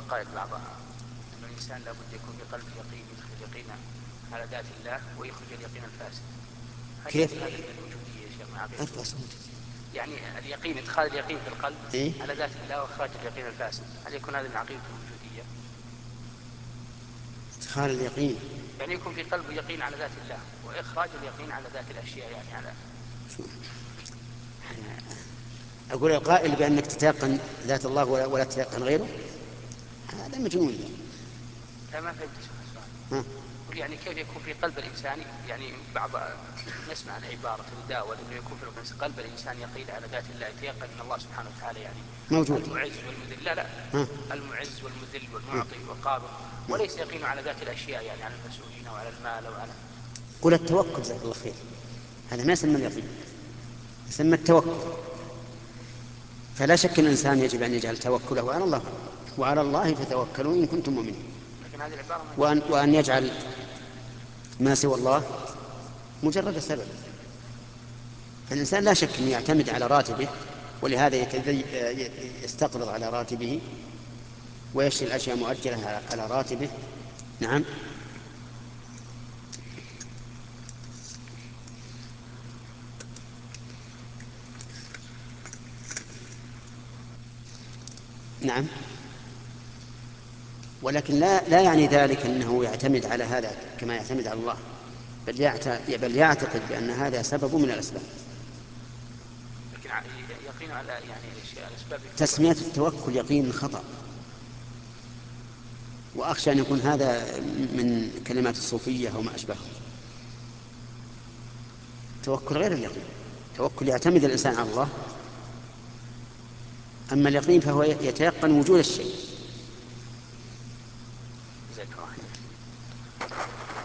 القائل بعضها أن الإنسان لابد يكون في قلبه يقين، يدخل يقينا على ذات الله ويخرج اليقين الفاسد. كيف؟ هذا من الوجودية يا شيخ مع عقيدة أربع سنوات. يعني اليقين، إدخال اليقين في القلب إيه؟ على ذات الله وإخراج اليقين الفاسد، هل يكون هذا من عقيدة الوجودية؟ ادخال اليقين يعني يكون في قلبه يقين على ذات الله وإخراج اليقين على ذات الأشياء، يعني على أقول القائل بأنك تتيقن ذات الله ولا تتيقن غيره، هذا مجنون. لا ما فهمت السؤال. ها؟ يعني كيف يكون في قلب الإنسان، يعني بعض نسمع العبارة تداول أنه يكون في قلب الإنسان يقين على ذات الله، يتيقن أن الله سبحانه وتعالى يعني موجود. المعز والمذل. لا ها؟ المعز والمذل والمعطي والقابض، وليس يقين على ذات الأشياء، يعني على المسؤولين وعلى المال وعلى. قل التوكل جزاك الله خير، هذا ما يسمى اليقين، يسمى التوكل. فلا شك أن الإنسان يجب أن يجعل توكله على الله، وعلى الله فتوكلوا إن كنتم مؤمنين. لكن هذه العبارة وأن يجعل ما سوى الله مجرد سبب. فالإنسان لا شك أن يعتمد على راتبه، ولهذا يستقرض على راتبه ويشتري الأشياء مؤجلة على راتبه. نعم. نعم. ولكن لا يعني ذلك أنه يعتمد على هذا كما يعتمد على الله، بل يعتقد بأن هذا سبب من الأسباب. لكن يقين على يعني الأسباب. تسمية التوكل يقين خطأ، وأخشى أن يكون هذا من كلمات الصوفية أو ما أشبهه. توكل غير اليقين. توكل يعتمد الإنسان على الله، أما اليقين فهو يتيقن وجود الشيء. جزاك الله خير.